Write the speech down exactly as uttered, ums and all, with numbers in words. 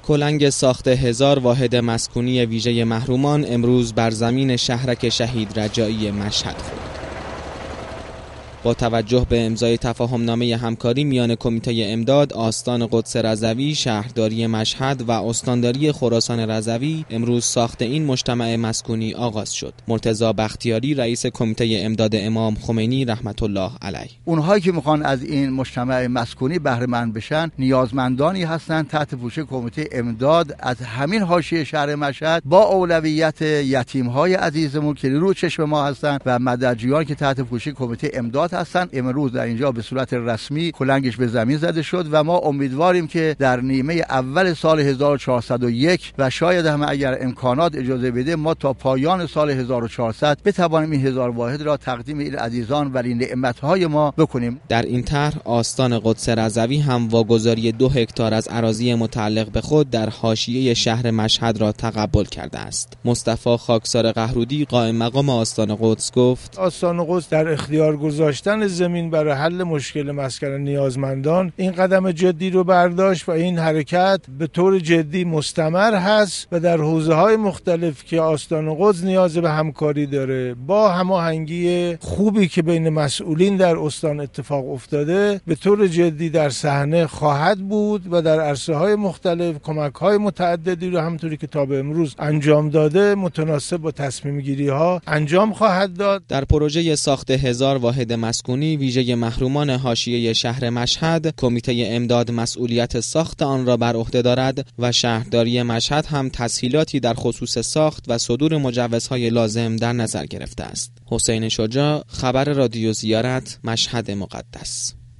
کلنگ ساخت هزار واحد مسکونی ویژه محرومان امروز بر زمین شهرک شهید رجایی مشهد خورد. با توجه به امضای تفاهمنامه همکاری میان کمیته امداد، آستان قدس رضوی، شهرداری مشهد و استانداری خراسان رضوی، امروز ساخت این مجتمع مسکونی آغاز شد. مرتضی بختیاری رئیس کمیته امداد امام خمینی رحمت الله علیه: اونهایی که میخوان از این مجتمع مسکونی بهره مند بشن نیازمندانی هستند تحت پوشش کمیته امداد از همین حاشیه شهر مشهد، با اولویت یتیم‌های عزیزمون که رو چشم ما هستند و مددجویان که تحت پوشش کمیته امداد هستند. امروز در اینجا به صورت رسمی کلنگش به زمین زده شد و ما امیدواریم که در نیمه اول سال هزار و چهارصد و یک و شاید هم اگر امکانات اجازه بده ما تا پایان سال هزار و چهارصد بتوانیم این هزار واحد را تقدیم این عزیزان ولی نعمت‌های ما بکنیم. در این طرح آستان قدس رضوی هم واگذاری دو هکتار از اراضی متعلق به خود در حاشیه شهر مشهد را تقبل کرده است. مصطفی خاکسار قهرودی قائم مقام آستان قدس گفت: آستان قدس در اختیار گذاشتن زمین برای حل مشکل مسکن نیازمندان این قدم جدی رو برداشت و این حرکت به طور جدی مستمر هست و در حوزه‌های مختلف که آستان قدس نیاز به همکاری داره، با هماهنگی خوبی که بین مسئولین در استان اتفاق افتاده، به طور جدی در صحنه خواهد بود و در عرصه‌های مختلف کمک‌های متعددی رو همونطوری که تا به امروز انجام داده متناسب با تصمیم‌گیری‌ها انجام خواهد داد. در پروژه ساخت هزار واحد مسکونی ویژه محرومان حاشیه شهر مشهد، کمیته امداد مسئولیت ساخت آن را بر عهده دارد و شهرداری مشهد هم تسهیلاتی در خصوص ساخت و صدور مجوزهای لازم در نظر گرفته است. حسین شجاع، خبر رادیو زیارت، مشهد مقدس.